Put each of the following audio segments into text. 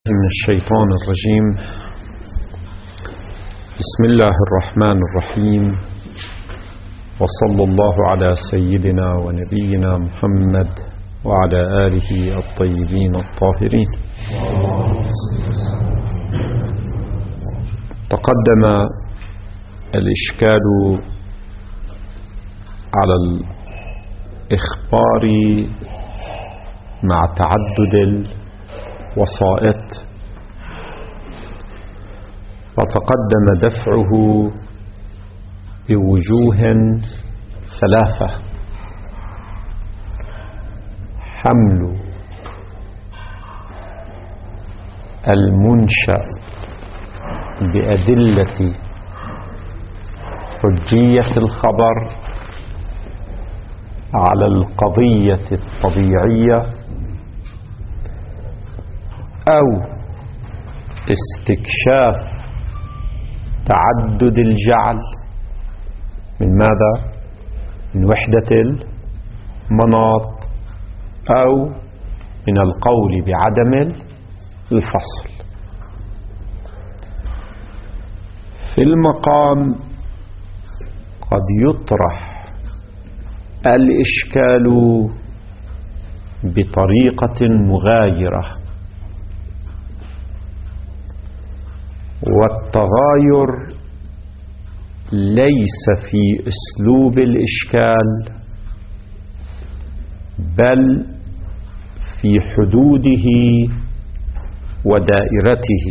من الشيطان الرجيم. بسم الله الرحمن الرحيم، وصلى الله على سيدنا ونبينا محمد وعلى آله الطيبين الطاهرين. تقدم الإشكال على الإخبار مع تعدد الوسائط، وتقدم دفعه بوجوه ثلاثة: حمل المنشأ بأدلة حجية الخبر على القضية الطبيعية، أو استكشاف تعدد الجعل من ماذا؟ من وحدة المناط، أو من القول بعدم الفصل. في المقام قد يطرح الإشكال بطريقة مغايرة، والتغاير ليس في أسلوب الإشكال بل في حدوده ودائرته،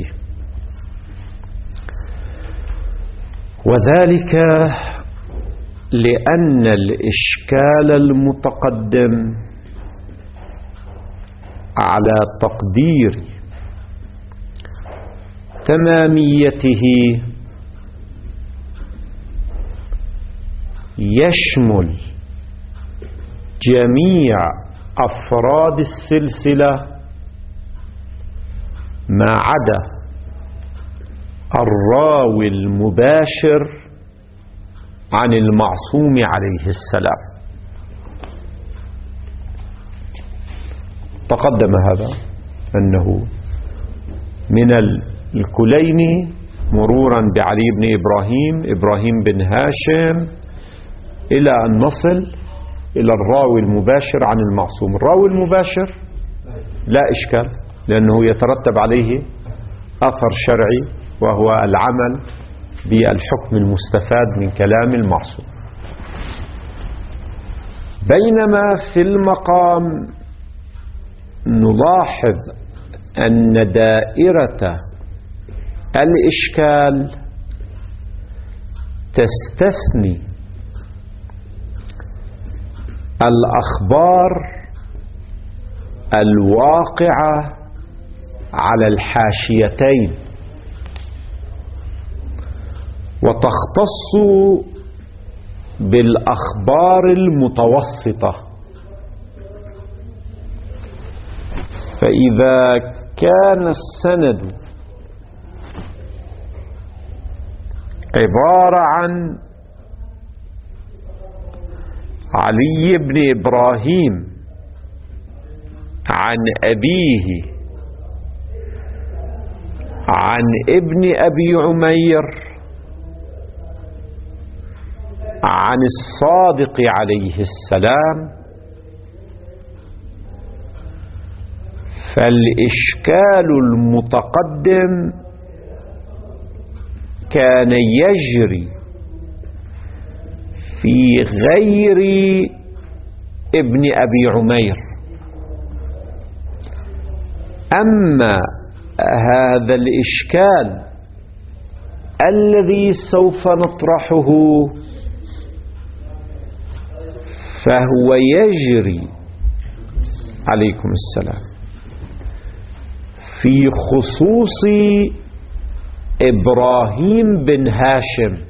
وذلك لأن الإشكال المتقدم على تقدير تماميته يشمل جميع أفراد السلسلة ما عدا الراوي المباشر عن المعصوم عليه السلام. تقدم هذا أنه من الكليني مرورا بعلي بن إبراهيم بن هاشم، إلى أن نصل إلى الراوي المباشر عن المعصوم. الراوي المباشر لا إشكال، لأنه يترتب عليه أثر شرعي، وهو العمل بالحكم المستفاد من كلام المعصوم. بينما في المقام نلاحظ أن دائرة الإشكال تستثني الأخبار الواقعة على الحاشيتين، وتختص بالأخبار المتوسطة. فإذا كان السند عبارة عن علي بن إبراهيم عن أبيه عن ابن أبي عمير عن الصادق عليه السلام، فالإشكال المتقدم كان يجري في غير ابن أبي عمير. أما هذا الإشكال الذي سوف نطرحه فهو يجري عليكم السلام في خصوص إبراهيم بن هاشم،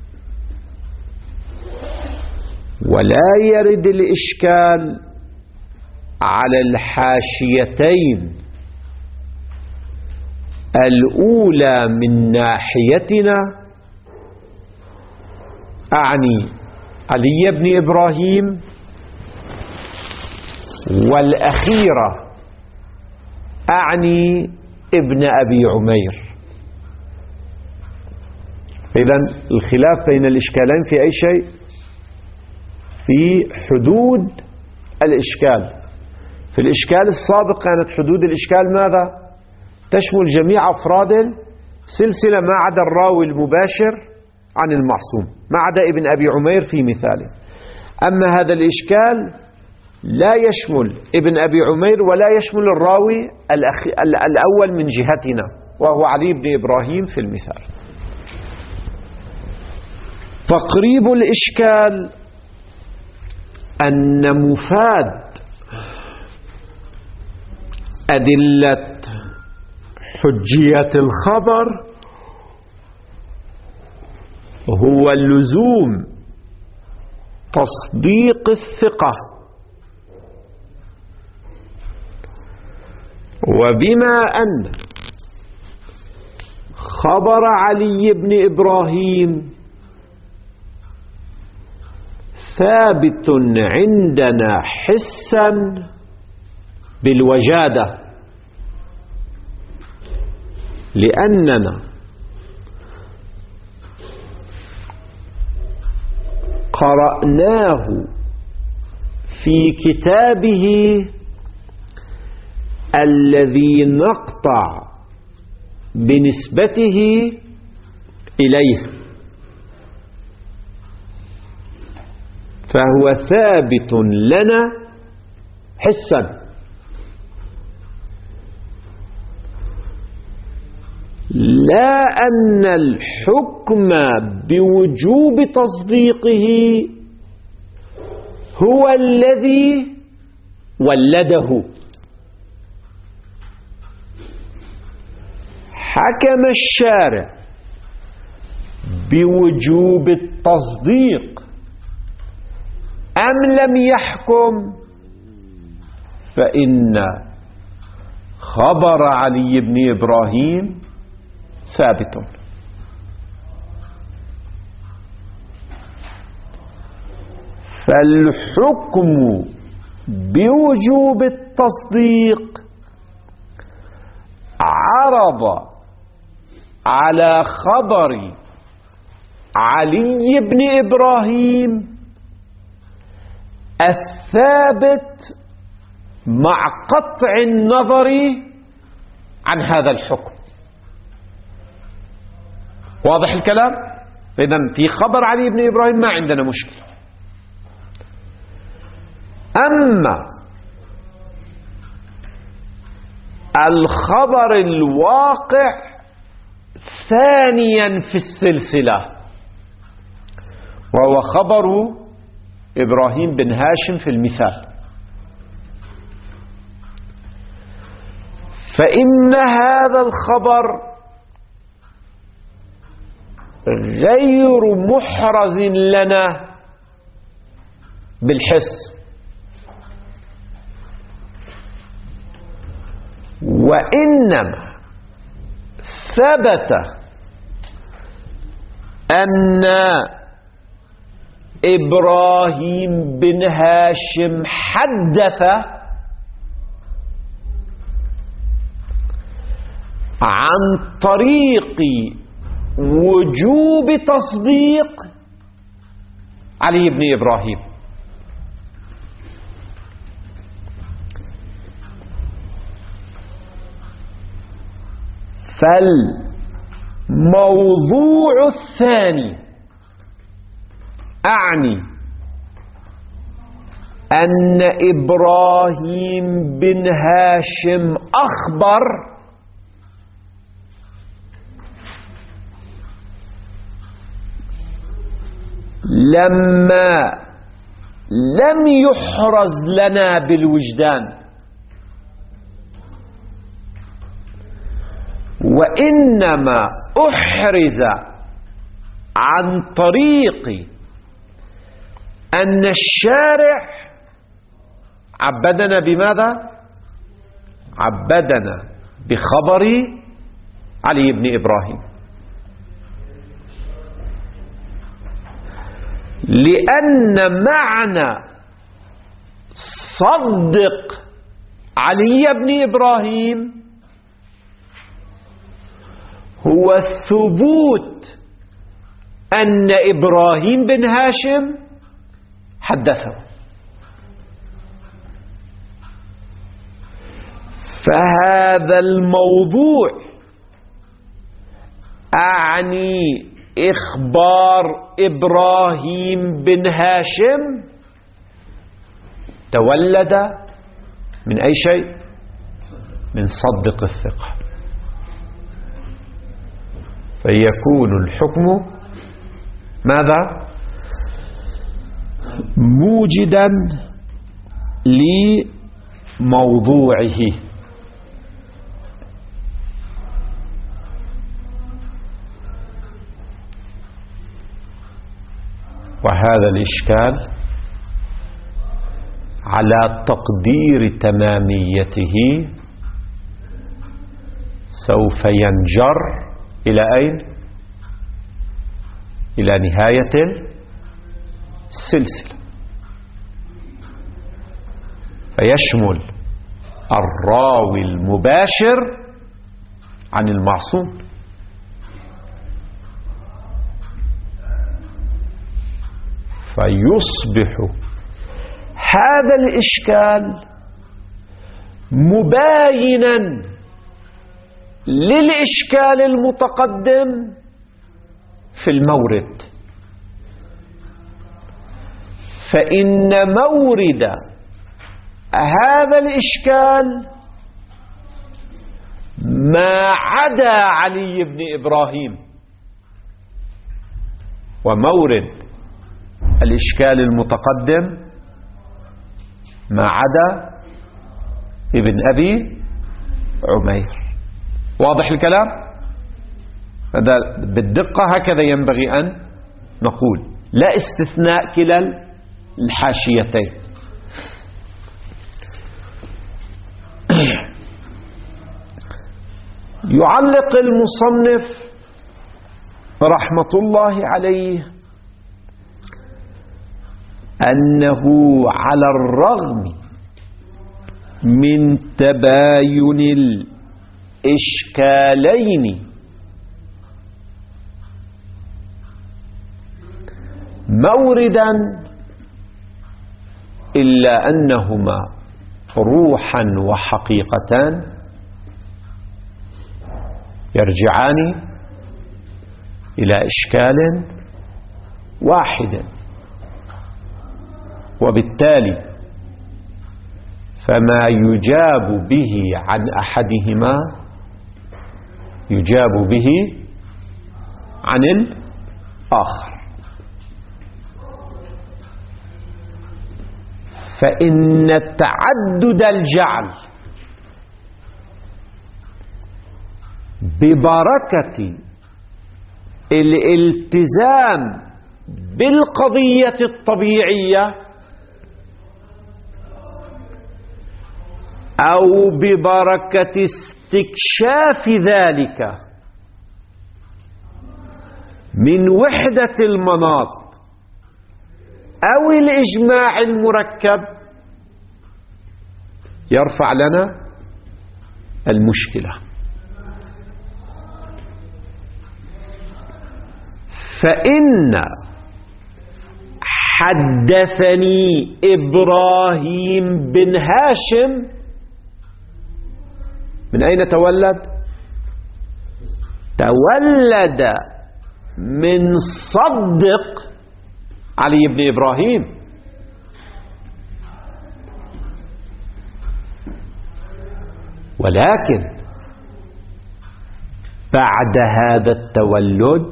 ولا يرد الإشكال على الحاشيتين الأولى من ناحيتنا، أعني علي بن إبراهيم، والأخيرة أعني ابن أبي عمير. إذن الخلاف بين الإشكالين في أي شيء؟ في حدود الإشكال. في الإشكال السابق كانت حدود الإشكال ماذا؟ تشمل جميع أفراد السلسلة ما عدا الراوي المباشر عن المعصوم، ما عدا ابن أبي عمير في مثاله. أما هذا الإشكال لا يشمل ابن أبي عمير ولا يشمل الراوي الأول من جهتنا وهو علي بن إبراهيم في المثال. تقريب الإشكال أن مفاد أدلة حجية الخبر هو اللزوم تصديق الثقة، وبما أن خبر علي بن إبراهيم ثابت عندنا حسا بالوجادة، لأننا قرأناه في كتابه الذي نقطع بنسبته إليه، فهو ثابت لنا حسا، لا أن الحكم بوجوب تصديقه هو الذي ولده. حكم الشارع بوجوب التصديق أم لم يحكم، فإن خبر علي بن إبراهيم ثابت. فالحكم بوجوب التصديق عرض على خبر علي بن إبراهيم الثابت مع قطع النظر عن هذا الحكم. واضح الكلام؟ إذن في خبر علي بن إبراهيم ما عندنا مشكلة. أما الخبر الواقع ثانيا في السلسلة وهو خبر إبراهيم بن هاشم في المثال، فإن هذا الخبر غير محرز لنا بالحس، وإنما ثبت أن إبراهيم بن هاشم حدث عن طريق وجوب تصديق علي بن إبراهيم. فالموضوع الثاني أعني أن إبراهيم بن هاشم أخبر لما لم يحرز لنا بالوجدان، وإنما أحرز عن طريق أن الشارع عبدنا بماذا؟ عبدنا بخبر علي بن إبراهيم، لأن معنى صدق علي بن إبراهيم هو الثبوت أن إبراهيم بن هاشم حدثه. فهذا الموضوع أعني إخبار إبراهيم بن هاشم تولد من أي شيء؟ من صدق الثقة. فيكون الحكم ماذا؟ موجدا لموضوعه. وهذا الإشكال على تقدير تماميته سوف ينجر إلى أين؟ إلى نهاية السلسلة، فيشمل الراوي المباشر عن المعصوم. فيصبح هذا الإشكال مباينا للإشكال المتقدم في المورد. فإن مورد هذا الإشكال ما عدا علي بن إبراهيم، ومورد الإشكال المتقدم ما عدا ابن أبي عمير. واضح الكلام؟ هذا بالدقة هكذا ينبغي أن نقول، لا استثناء كلا الحاشيتين. يعلق المصنف رحمة الله عليه أنه على الرغم من تباين الإشكالين موردا إلا أنهما روحا وحقيقتان يرجعان إلى إشكال واحد، وبالتالي فما يجاب به عن أحدهما يجاب به عن الآخر. فإن تعدد الجعل ببركة الالتزام بالقضية الطبيعية أو ببركة استكشاف ذلك من وحدة المناط أو الإجماع المركب يرفع لنا المشكلة. فإن حدثني إبراهيم بن هاشم من أين تولد؟ تولد من صدق علي بن إبراهيم. ولكن بعد هذا التولد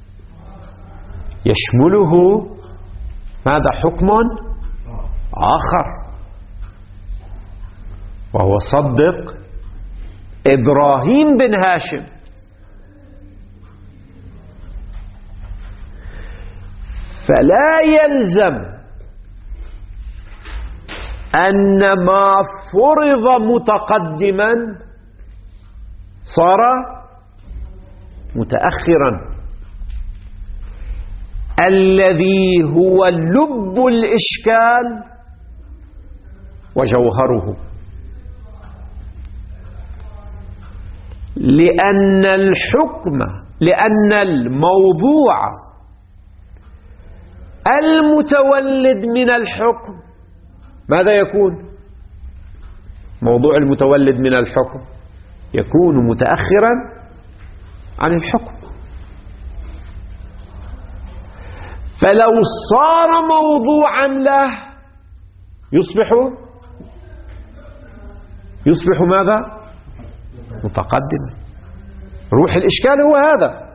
يشمله ماذا؟ حكم آخر، وهو صدق إبراهيم بن هاشم. فلا يلزم أن ما فرض متقدما صار متأخرا. الذي هو لب الإشكال وجوهره لأن الموضوع المتولد من الحكم ماذا يكون؟ موضوع المتولد من الحكم يكون متأخرا عن الحكم. فلو صار موضوعا له يصبح ماذا؟ متقدما. روح الإشكال هو هذا.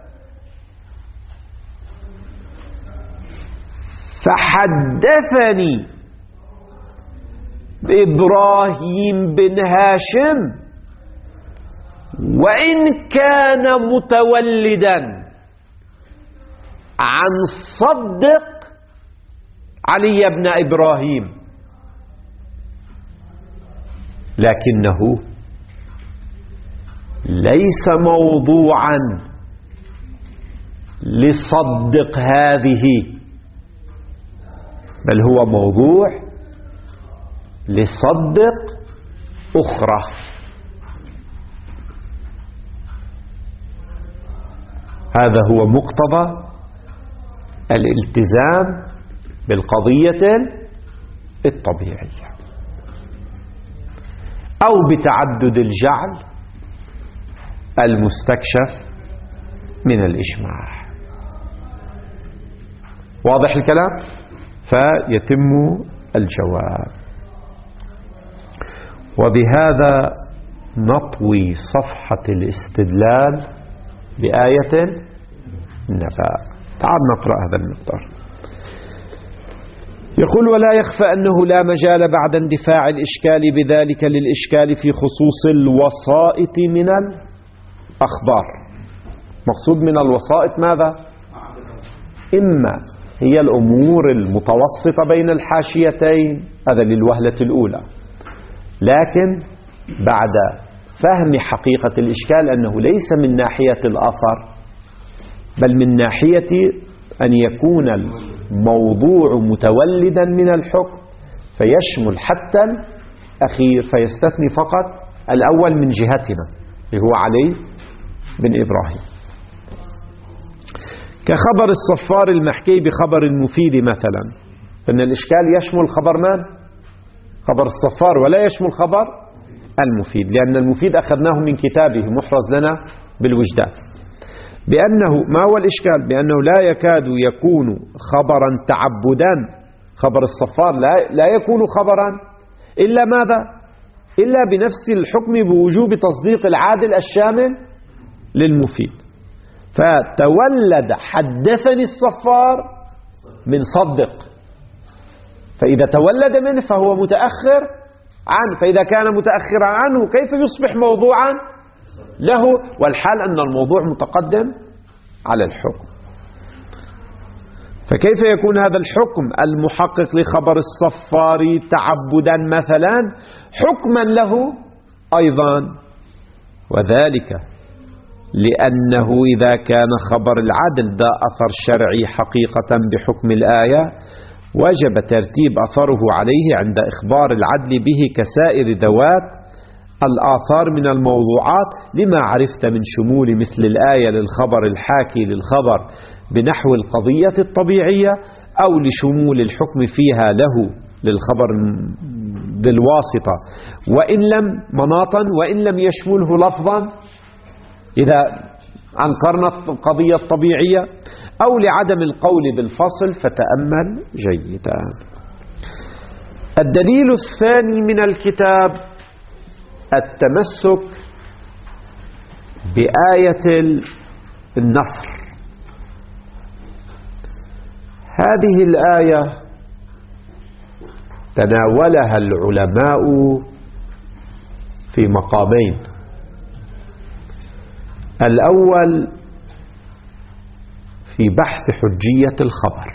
فحدثني إبراهيم بن هاشم وإن كان متولدا عن صدق علي بن إبراهيم، لكنه ليس موضوعا لصدق هذه، بل هو موضوع لصدق أخرى. هذا هو مقتضى الالتزام بالقضية الطبيعية، أو بتعدد الجعل المستكشف من الإجماع. واضح الكلام؟ فيتم الجواب. وبهذا نطوي صفحة الاستدلال بآية النبأ. تعال نقرأ هذا المقدار. يقول: ولا يخفى أنه لا مجال بعد اندفاع الإشكال بذلك للإشكال في خصوص الوسائط من الأخبار. مقصود من الوسائط ماذا؟ إما هي الأمور المتوسطة بين الحاشيتين، هذا للوهلة الأولى، لكن بعد فهم حقيقة الإشكال أنه ليس من ناحية الأثر، بل من ناحية أن يكون الموضوع متولدا من الحكم فيشمل حتى الأخير، فيستثني فقط الأول من جهتنا اللي هو علي بن إبراهيم. كخبر الصفار المحكي بخبر المفيد مثلا، فإن الإشكال يشمل خبر من؟ خبر الصفار، ولا يشمل خبر المفيد، لأن المفيد أخذناه من كتابه محرز لنا بالوجدان. بأنه ما هو الإشكال؟ بأنه لا يكاد يكون خبرا تعبدا. خبر الصفار لا يكون خبرا إلا ماذا؟ إلا بنفس الحكم بوجوب تصديق العادل الشامل للمفيد. فتولد حدثني الصفار من صدق، فإذا تولد منه فهو متأخر عنه، فإذا كان متأخرا عنه كيف يصبح موضوعا له، والحال أن الموضوع متقدم على الحكم. فكيف يكون هذا الحكم المحقق لخبر الصفار تعبدا مثلا حكما له أيضا؟ وذلك لأنه إذا كان خبر العدل ذا أثر شرعي حقيقة بحكم الآية وجب ترتيب أثره عليه عند إخبار العدل به كسائر ذوات الآثار من الموضوعات، لما عرفت من شمول مثل الآية للخبر الحاكي للخبر بنحو القضية الطبيعية، أو لشمول الحكم فيها له للخبر بالواسطة وإن لم مناطا وإن لم يشمله لفظا إذا أنكرنا القضية الطبيعية، أو لعدم القول بالفصل. فتأمل جيدا. الدليل الثاني من الكتاب التمسك بآية النصر. هذه الآية تناولها العلماء في مقامين: الأول في بحث حجية الخبر،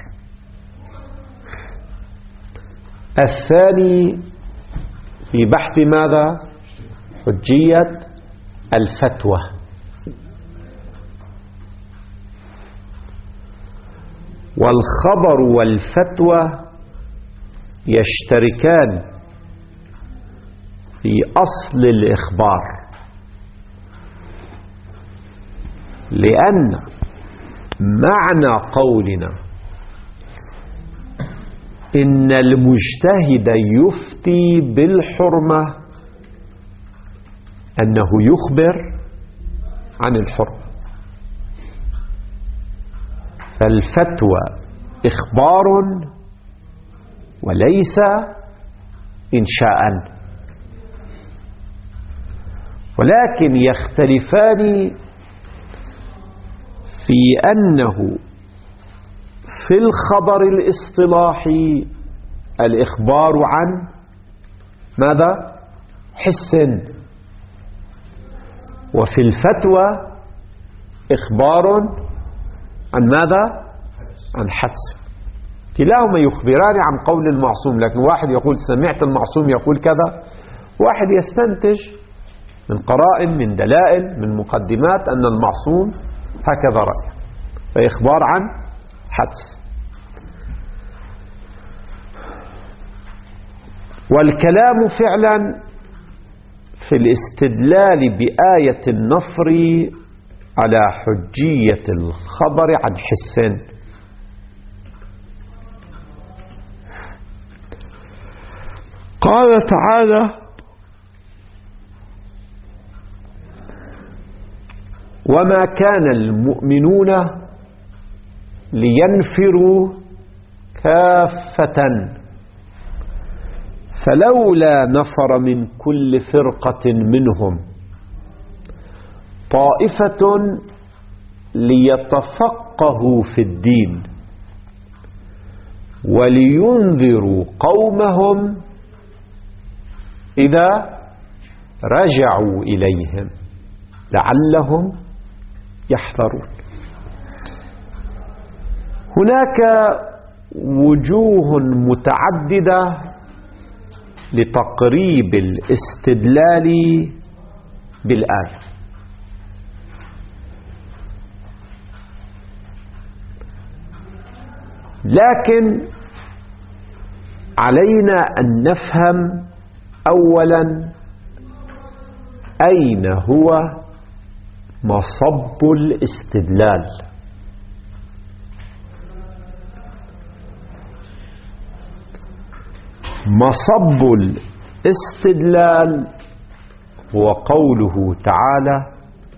الثاني في بحث ماذا؟ حجية الفتوى. والخبر والفتوى يشتركان في أصل الإخبار، لأن معنى قولنا إن المجتهد يفتي بالحرمة أنه يخبر عن الحرمة، فالفتوى إخبار وليس إنشاء، ولكن يختلفان في أنه في الخبر الاصطلاحي الإخبار عن ماذا؟ حس، وفي الفتوى إخبار عن ماذا؟ عن حدس. كلاهما يخبران عن قول المعصوم، لكن واحد يقول سمعت المعصوم يقول كذا، واحد يستنتج من قرائن من دلائل من مقدمات أن المعصوم هكذا رأي، فإخبار عن حدس. والكلام فعلا في الاستدلال بآية النفر على حجية الخبر عن حس. قال تعالى: وما كان المؤمنون لينفروا كافة فلولا نفر من كل فرقة منهم طائفة ليتفقهوا في الدين ولينذروا قومهم إذا رجعوا إليهم لعلهم يحذرون. هناك وجوه متعددة لتقريب الاستدلال بالآية، لكن علينا أن نفهم أولا أين هو مصب الاستدلال. مصب الاستدلال هو قوله تعالى: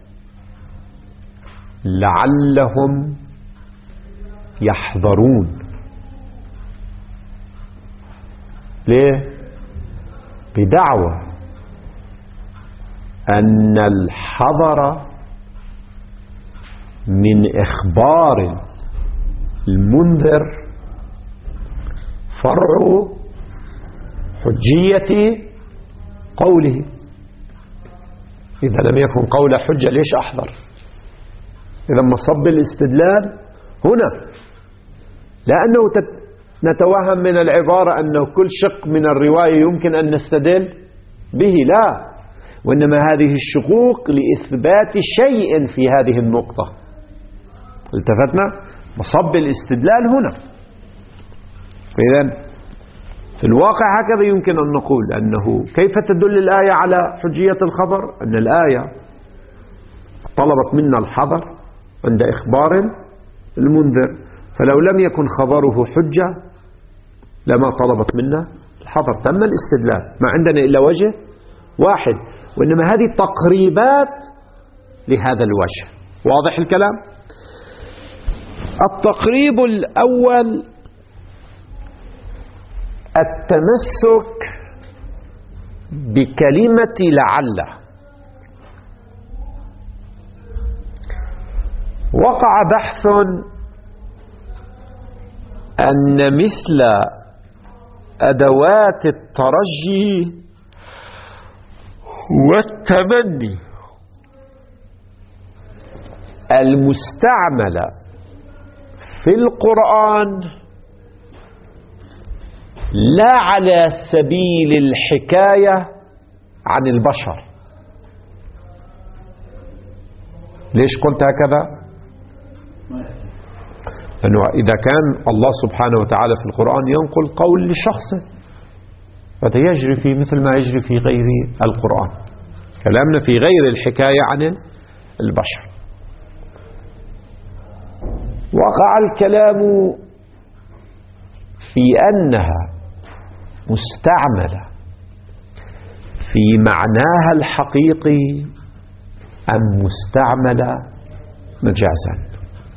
لعلهم يحذرون. ليه؟ بدعوى أن الحذر من إخبار المنذر فرع حجية قوله. إذا لم يكن قول حجة ليش أحذر؟ إذا مصب الاستدلال هنا، لأنه نتوهم من العبارة أنه كل شق من الرواية يمكن أن نستدل به، لا، وإنما هذه الشقوق لإثبات شيء في هذه النقطة. التفتنا؟ مصب الاستدلال هنا. إذن في الواقع هكذا يمكن أن نقول أنه كيف تدل الآية على حجية الخبر؟ أن الآية طلبت منا الحذر عند إخبار المنذر، فلو لم يكن خبره حجة لما طلبت منا الحذر، تم الاستدلال، ما عندنا إلا وجه واحد، وإنما هذه تقريبات لهذا الوجه. واضح الكلام؟ التقريب الأول التمسك بكلمة لعل. وقع بحث أن مثل أدوات الترجي والتمني المستعملة في القرآن لا على سبيل الحكاية عن البشر. ليش قلت هكذا؟ لأنه إذا كان الله سبحانه وتعالى في القرآن ينقل قول لشخص، فهذا يجري في مثل ما يجري في غير القرآن، كلامنا في غير الحكاية عن البشر. وقع الكلام في أنها مستعملة في معناها الحقيقي أم مستعملة مجازا.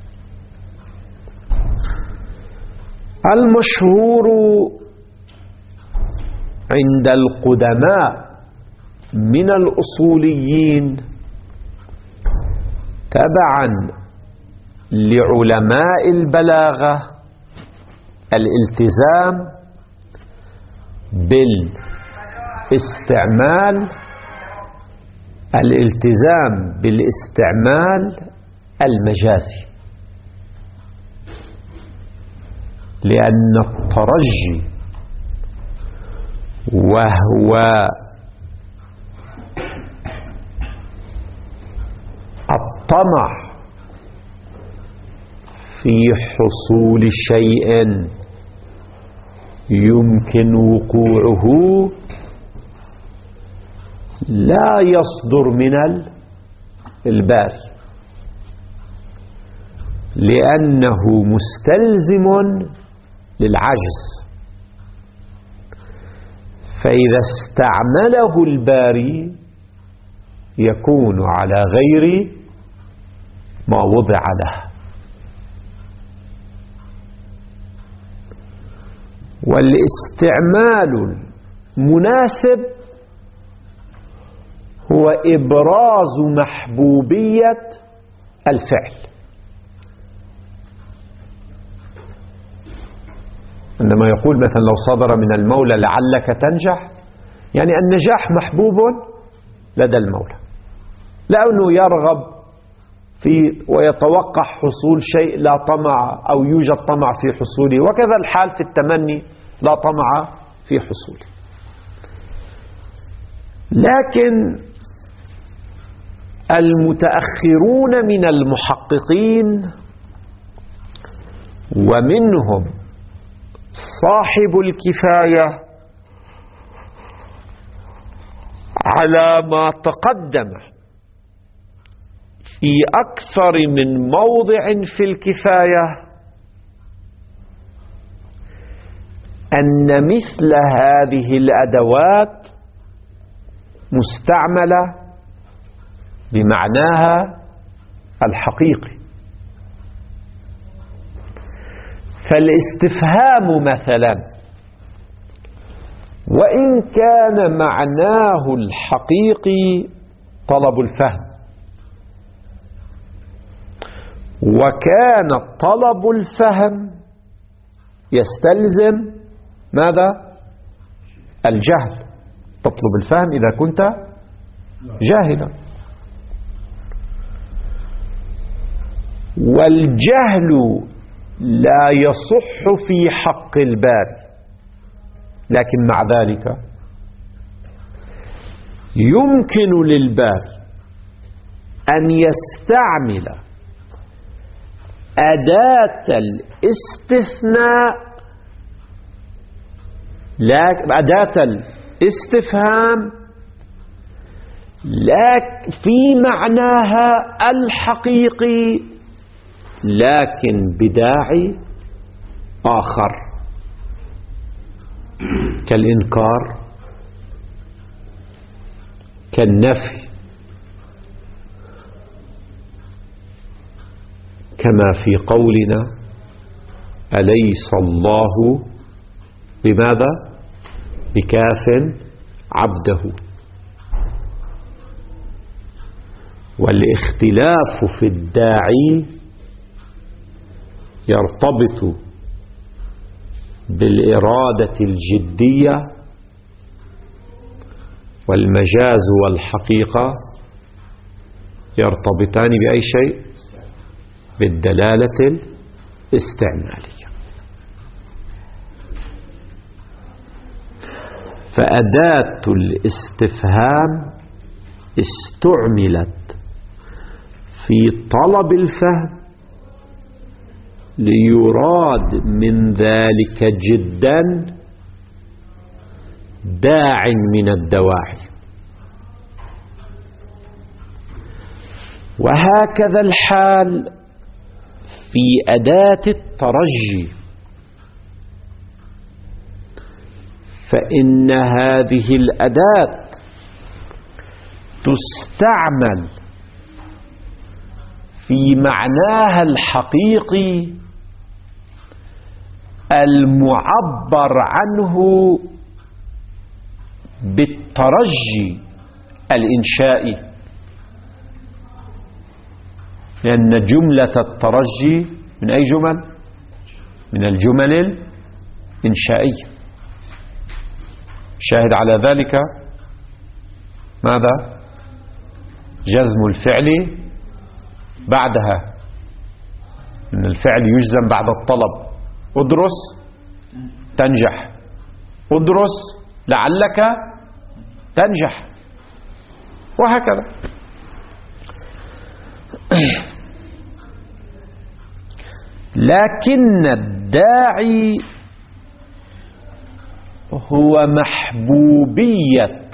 المشهور عند القدماء من الأصوليين تبعا لعلماء البلاغة الالتزام بالاستعمال المجازي، لأن الترجي وهو الطمع في حصول شيء يمكن وقوعه لا يصدر من الباري، لأنه مستلزم للعجز، فإذا استعمله الباري يكون على غير ما وضع له. والاستعمال المناسب هو إبراز محبوبية الفعل. عندما يقول مثلا لو صدر من المولى لعلك تنجح، يعني النجاح محبوب لدى المولى، لأنه يرغب في ويتوقع حصول شيء لا طمع أو يوجد طمع في حصوله، وكذا الحال في التمني لا طمع في حصوله. لكن المتأخرون من المحققين ومنهم صاحب الكفاية على ما تقدم في أكثر من موضع في الكفاية أن مثل هذه الأدوات مستعملة بمعناها الحقيقي. فالاستفهام مثلا وإن كان معناه الحقيقي طلب الفهم، وكان طلب الفهم يستلزم ماذا؟ الجهل. تطلب الفهم إذا كنت جاهلا، والجهل لا يصح في حق الباري، لكن مع ذلك يمكن للباري أن يستعمل أداة الاستثناء، أداة الاستفهام في معناها الحقيقي، لكن بداعي آخر كالإنكار، كالنفي، كما في قولنا أليس الله بماذا؟ بكاف عبده. والاختلاف في الداعي يرتبط بالإرادة الجدية، والمجاز والحقيقة يرتبطان بأي شيء؟ بالدلالة الاستعمالية. فأداة الاستفهام استعملت في طلب الفهم ليراد من ذلك جدا داع من الدواعي. وهكذا الحال في أداة الترجي، فإن هذه الأداة تستعمل في معناها الحقيقي المعبر عنه بالترجي الإنشائي، لأن جملة الترجي من أي جمل؟ من الجمل الإنشائية. شاهد على ذلك ماذا؟ جزم الفعل بعدها، إن الفعل يجزم بعد الطلب. ادرس تنجح، ادرس لعلك تنجح، وهكذا. لكن الداعي هو محبوبية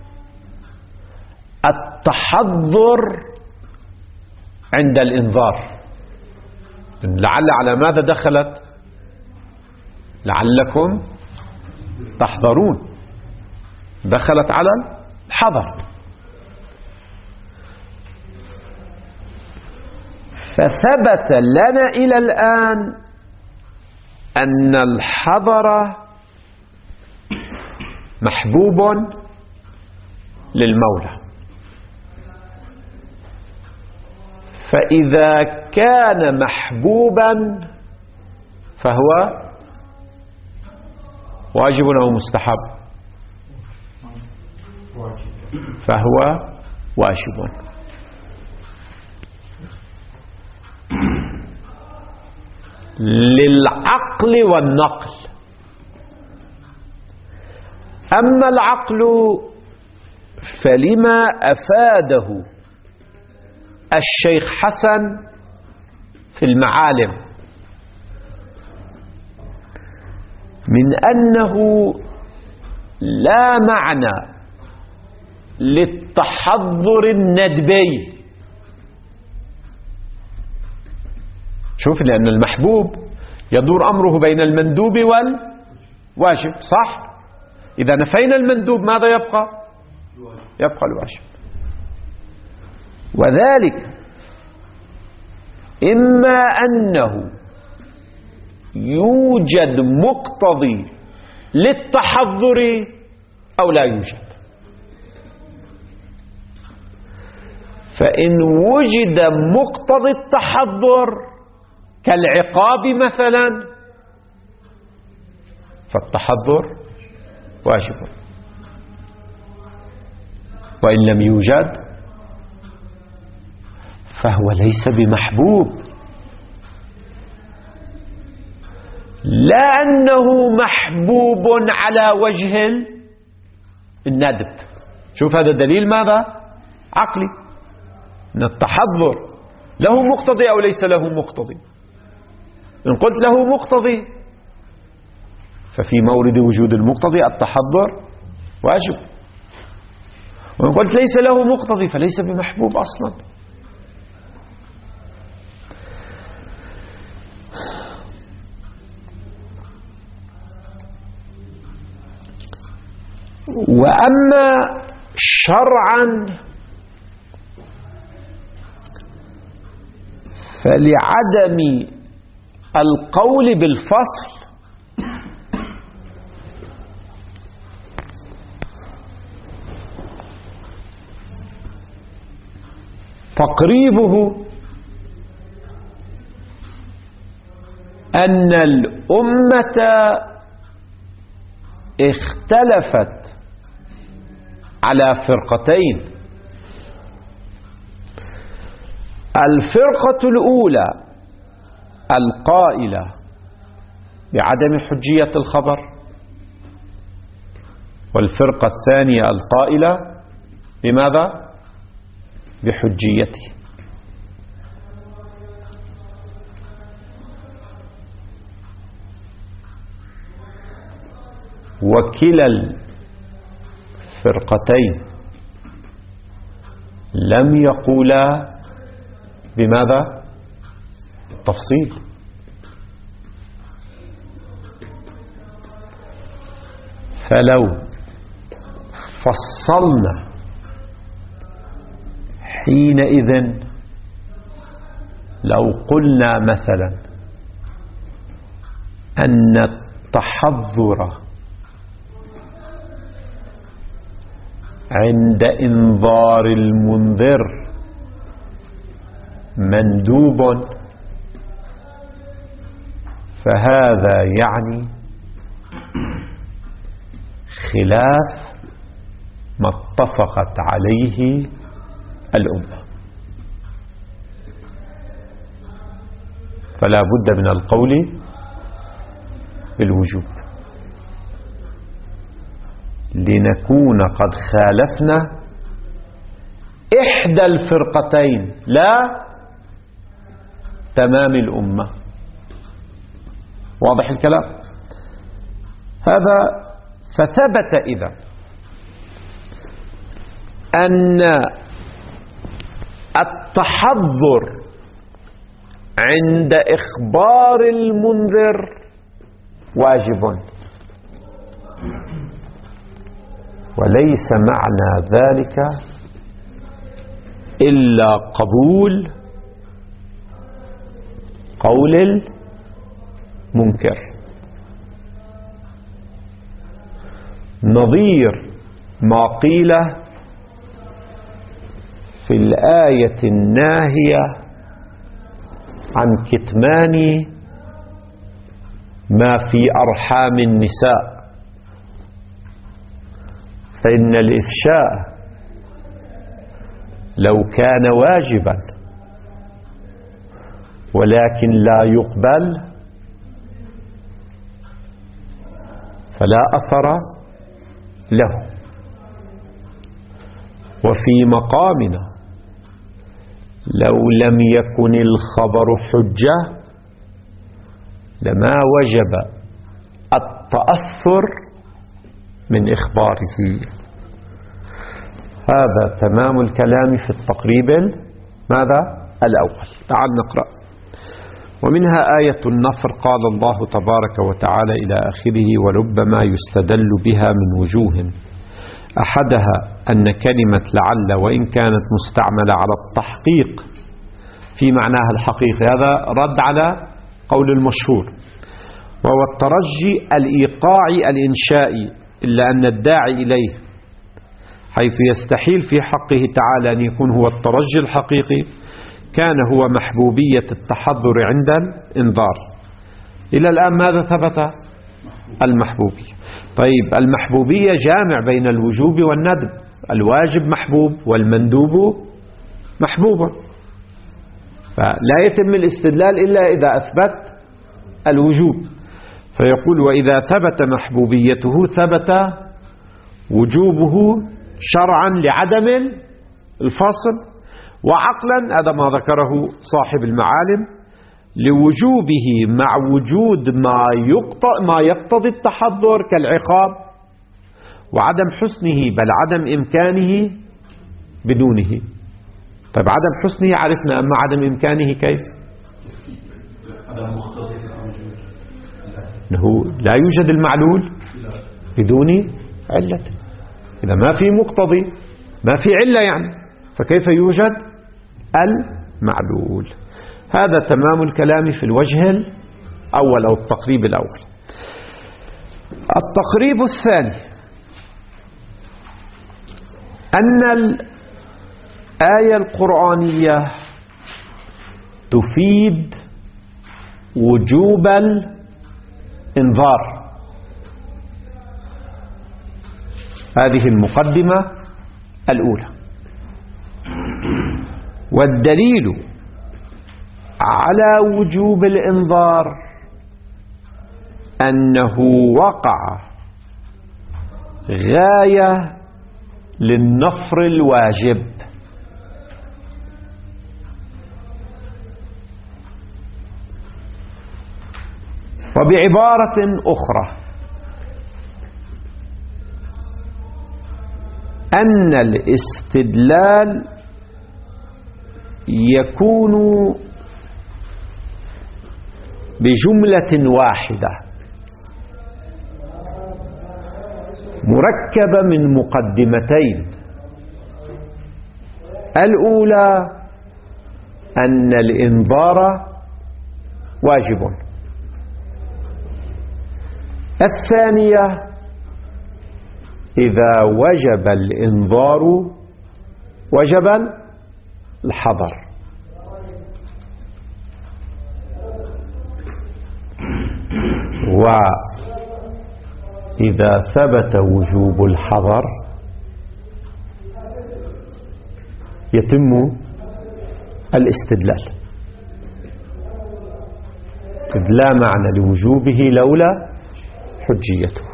التحضر عند الإنذار. لعل على ماذا دخلت؟ لعلكم تحذرون، دخلت على الحذر. فثبت لنا إلى الآن أن الحذر محبوب للمولى، فإذا كان محبوبا فهو واجب أو مستحب؟ فهو واجب. للعقل والنقل. أما العقل فلما أفاده الشيخ حسن في المعالم من أنه لا معنى للتحضر الندبي. شوف، لأن المحبوب يدور أمره بين المندوب والواجب، صح؟ إذا نفينا المندوب ماذا يبقى؟ يبقى الواجب. وذلك إما أنه يوجد مقتضي للتحضر أو لا يوجد. فإن وجد مقتضي التحضر كالعقاب مثلا فالتحضر واجب، وإن لم يوجد فهو ليس بمحبوب، لا أنه محبوب على وجه الندب. شوف هذا دليل ماذا؟ عقلي، أن التحضر له مقتضي أو ليس له مقتضي. إن قلت له مقتضي ففي مورد وجود المقتضي التحضر واجب، وإن قلت ليس له مقتضي فليس بمحبوب أصلا. وأما شرعا فلعدم القول بالفصل تقريبه أن الأمة اختلفت على فرقتين. الفرقة الأولى القائلة بعدم حجية الخبر، والفرقة الثانية القائلة بماذا؟ بحجيته. وكلا الفرقتين لم يقولا بماذا؟ التفصيل. فلو فصلنا حينئذ، لو قلنا مثلا أن التحضر عند إنذار المنذر مندوب، فهذا يعني خلاف ما اتفقت عليه الأمة، فلا بد من القول بالوجوب، لنكون قد خالفنا إحدى الفرقتين لا تمام الأمة. واضح الكلام هذا؟ فثبت إذا أن التحضر عند إخبار المنذر واجب، وليس معنى ذلك إلا قبول قول المنكر، نظير ما قيل في الآية الناهية عن كتمان ما في أرحام النساء، فإن الإفشاء لو كان واجبا ولكن لا يقبل فلا أثر له. وفي مقامنا لو لم يكن الخبر حجة لما وجب التأثر من إخباره. هذا تمام الكلام في التقريب ماذا؟ الأول. تعال نقرأ. ومنها آية النصر، قال الله تبارك وتعالى إلى آخره: ولربما يستدل بها من وجوه، أحدها أن كلمة لعل وإن كانت مستعملة على التحقيق في معناها الحقيقي، هذا رد على قول المشهور، وهو الترجي الإيقاعي الإنشائي، إلا أن الداعي إليه حيث يستحيل في حقه تعالى أن يكون هو الترجي الحقيقي، كان هو محبوبية التحضر عند الإنذار. إلى الآن ماذا ثبت؟ المحبوبية. طيب المحبوبية جامع بين الوجوب والندب، الواجب محبوب والمندوب محبوب، فلا يتم الاستدلال إلا إذا أثبت الوجوب. فيقول: وإذا ثبت محبوبيته ثبت وجوبه شرعا لعدم الفاصل، وعقلا هذا ما ذكره صاحب المعالم لوجوبه مع وجود ما يقتضي التحضر كالعقاب، وعدم حسنه بل عدم إمكانه بدونه. طيب عدم حسنه عرفنا، أما عدم إمكانه كيف؟ أنه لا يوجد المعلول بدون علة، إذا ما في مقتضي ما في علة يعني، فكيف يوجد المعلول؟ هذا تمام الكلام في الوجه الأول أو التقريب الأول. التقريب الثاني أن الآية القرآنية تفيد وجوب الإنذار. هذه المقدمة الأولى. والدليل على وجوب الإنذار أنه وقع غاية للنفر الواجب، وبعبارة أخرى أن الاستدلال يكون بجملة واحدة مركبة من مقدمتين. الأولى أن الإنذار واجب، الثانية إذا وجب الإنذار وجب الحذر. وإذا ثبت وجوب الحذر يتم الاستدلال، إذ لا معنى لوجوبه لولا حجيته.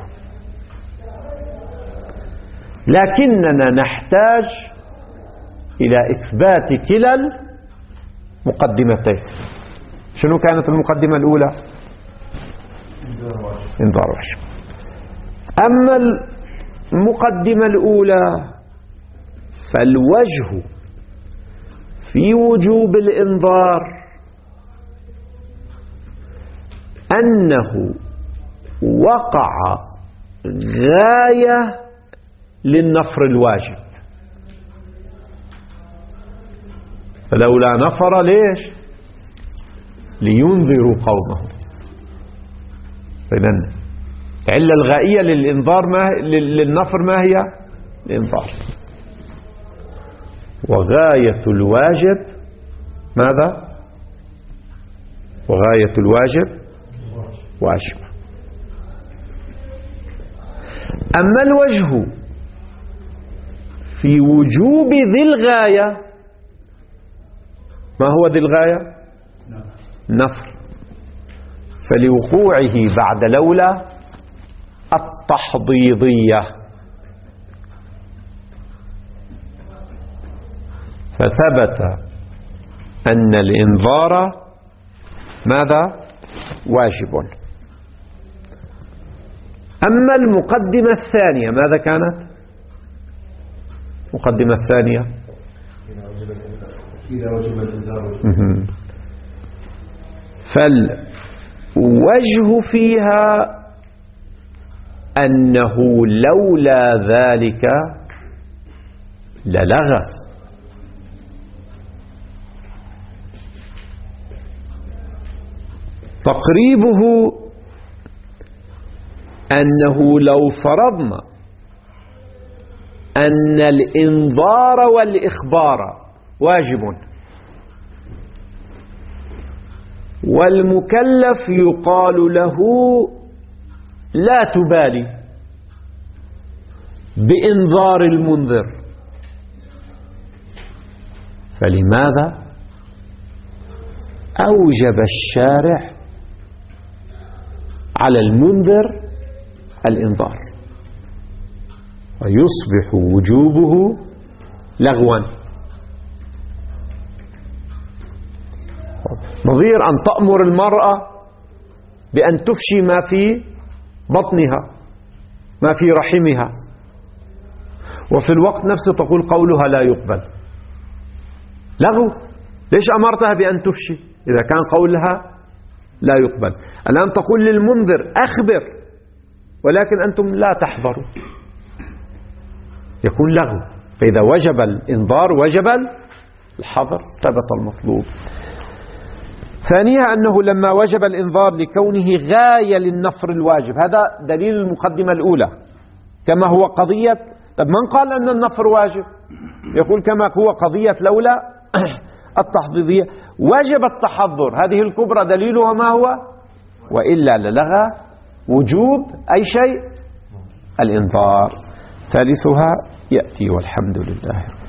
لكننا نحتاج إلى إثبات كلا المقدمتين. شنو كانت المقدمة الأولى؟ إنذار واجب. أما المقدمة الأولى فالوجه في وجوب الإنذار أنه وقع غاية للنفر الواجب، فلولا نفر ليش؟ لينذروا قومهم. إذن العلة الغائية للإنذار للنفر ما هي؟ الإنذار. وغاية الواجب ماذا؟ وغاية الواجب واجب. أما الوجه في وجوب ذي الغاية، ما هو ذي الغاية؟ نفر، فلوقوعه بعد لولا التحضيضية، فثبت أن الإنذار ماذا؟ واجب. أما المقدمة الثانية ماذا كانت؟ المقدمة الثانية فالوجه فيها أنه لولا ذلك للغى، تقريبه أنه لو فرضنا أن الإنذار والإخبار واجب والمكلف يقال له لا تبالي بإنذار المنذر، فلماذا أوجب الشارع على المنذر الإنذار ويصبح وجوبه لغوا؟ نظير أن تأمر المرأة بأن تفشي ما في بطنها، ما في رحمها، وفي الوقت نفسه تقول قولها لا يقبل. لغو. ليش أمرتها بأن تفشي إذا كان قولها لا يقبل؟ الآن تقول للمنذر أخبر، ولكن أنتم لا تحضروا، يكون لغو. فإذا وجب الإنذار وجب الحظر، ثبت المطلوب. ثانيا أنه لما وجب الإنذار لكونه غاية للنفر الواجب، هذا دليل المقدمة الأولى. كما هو قضية، طب من قال أن النفر واجب؟ يقول كما هو قضية لولا التحضيضية وجب التحضر، هذه الكبرى دليلها ما هو؟ وإلا للغى وجوب أي شيء؟ الإنذار. ثالثها يأتي والحمد لله.